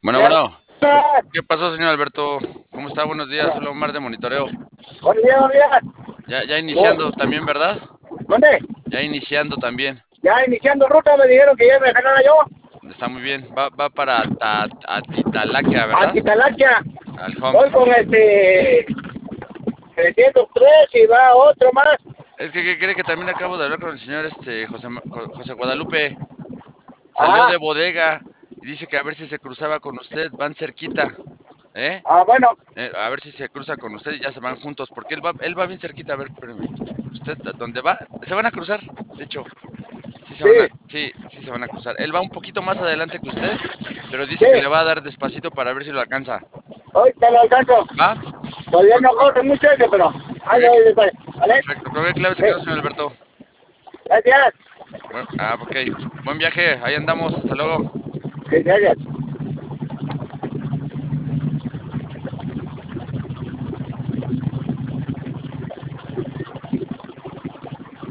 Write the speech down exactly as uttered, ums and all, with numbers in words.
Bueno, bueno. ¿Qué pasó, señor Alberto? ¿Cómo está? Buenos días. Hola, Omar de Monitoreo. Buenos días, buenos días. Ya, ya Oh, iniciando también, ¿verdad? ¿dónde? Ya iniciando también. Ya iniciando ruta me dijeron que ya me dejaron yo. Está muy bien. Va, va para ta, Atitalaca, A ¿verdad? Quitalaquia. Al home. Voy con este trescientos tres y va otro más. Es que, ¿qué cree que también acabo de hablar con el señor este José, Ma- Jo- José Guadalupe? Salió Ah, de bodega y dice que a ver si se cruzaba con usted. Van cerquita, ¿eh? ah, bueno. Eh, a ver si se cruza con usted y ya se van juntos, porque él va, él va bien cerquita. A ver, espérame. ¿Usted a dónde va? Se van a cruzar, de hecho. Sí se van a, Sí, sí, sí se van a cruzar. Él va un poquito más adelante que usted, pero dice que le sí. va a dar despacito para ver si lo alcanza. Ahorita lo alcanzo. ¿Va? Todavía ¿Con, no con- corre mucho ese, pero con ahí qué, lo voy después. ¿Vale? perfecto. ¿Con qué clave se quedó, Sí. señor Alberto? Gracias. Bueno, ah, ok. Buen viaje. Ahí andamos. Hasta luego. Sí, gracias.